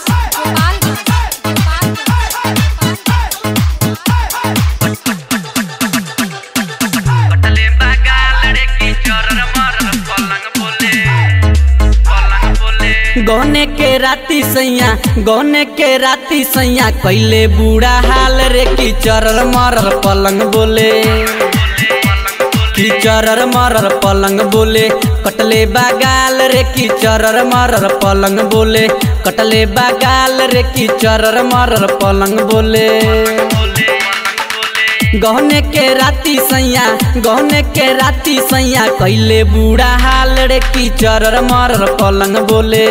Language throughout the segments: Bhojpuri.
गौने के राती सैया गौने के राती सैया कैले बूढ़ा हाल रे की चरर मरर पलंग बोले की चरर मरर पलंग बोले कटले बागाल रे की चरर मरर पलंग बोले कटले बागाल रे की चरर मरर पलंग बोले गहने के राती सैया गहने के राती सैया कैले बूढ़ा हाल रे की चरर मरर पलंग बोले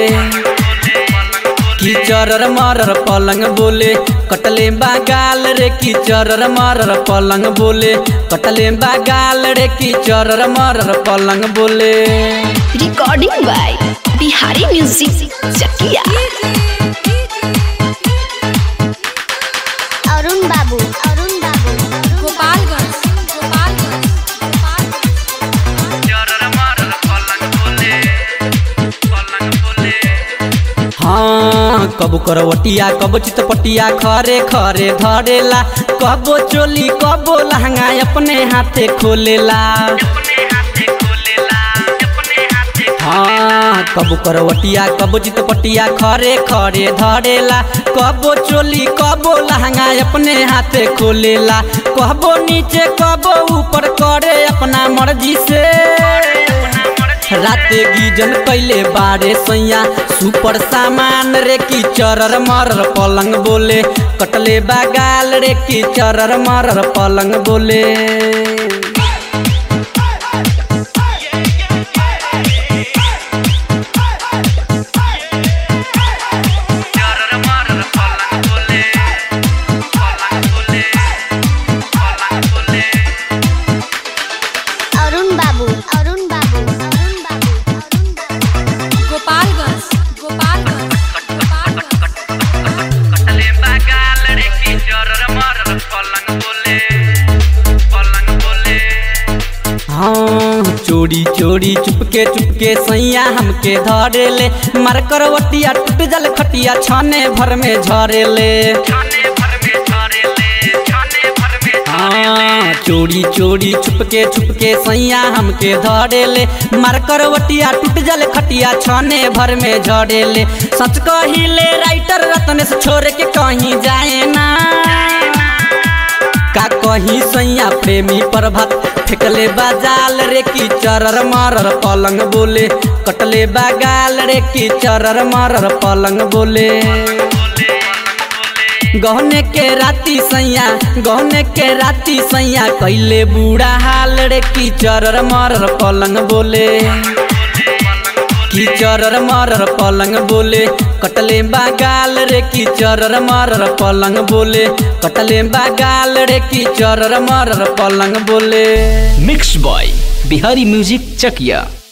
की चरर मरर पलंग बोले कटले बागाल रे की चरर मरर पलंग बोले कटले बागाल रे की चरर मरर पलंग बोले। Recording by Bihari music Chakiya. Arun Babu हाँ कबो करवटिया कबो चितपटिया खरे खरे धरेला कबो चोली कबो लहंगा अपने हाथे खोलेला। हाँ कबो करवटिया कबो चितपटिया खरे खरे धरेला कबो चोली कबो लहंगा अपने हाथे खोलेला कबो नीचे कबो ऊपर करे अपना मर्जी से राते गीजन कैले बारे सैया सुपर सामान रे की चरर मरर पलंग बोले कटले बागाल रे की चरर मरर पलंग बोले। हाँ चोरी चोरी चुपके सैया हमके धरेले मार करवटिया टूट जल खटिया छाने भर में झरेले। हाँ चोरी चोरी चुपके सैया हमके धरेले मार करवटिया टूट जल खटिया छाने भर में झरेले। सच कहिले राइटर रत्न से छोड़ के कहीं जाए ना का कहीं सैया प्रेमी प्रभात फेंकले बाजाल रे की चरर मरर पलंग बोले कटले बागाल रे की चरर मरर पलंग बोले। गहने के राती सैया गहने के राती सैया कैले बूढ़ा हाल रे की चरर मरर पलंग बोले की चरर मरर पलंग बोले कटले बागाल रे की चरर मरर पलंग बोले कटले बागाल रे की चरर मरर पलंग बोले। मिक्स बॉय बिहारी म्यूजिक चकिया।